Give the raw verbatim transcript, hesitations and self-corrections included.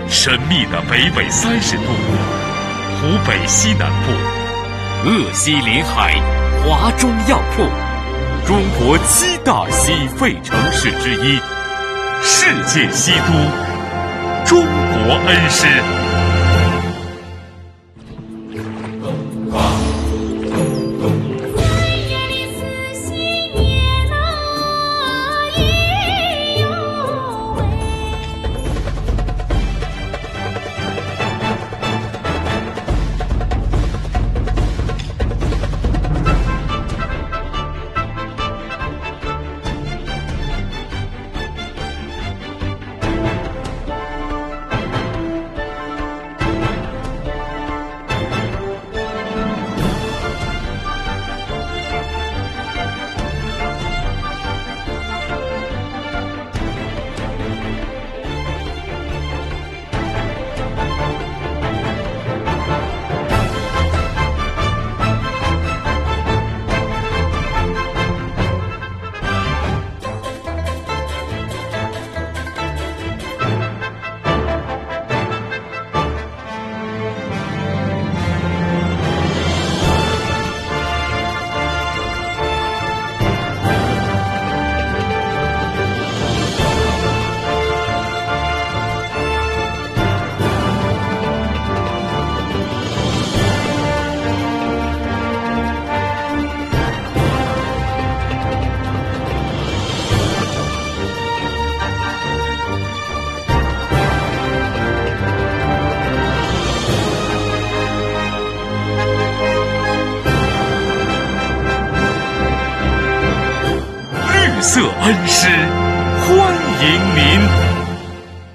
神秘的北纬三十度，湖北西南部，鄂西临海，华中药铺，中国七大洗肺城市之一，世界西都，中国恩施。色恩施，欢迎您。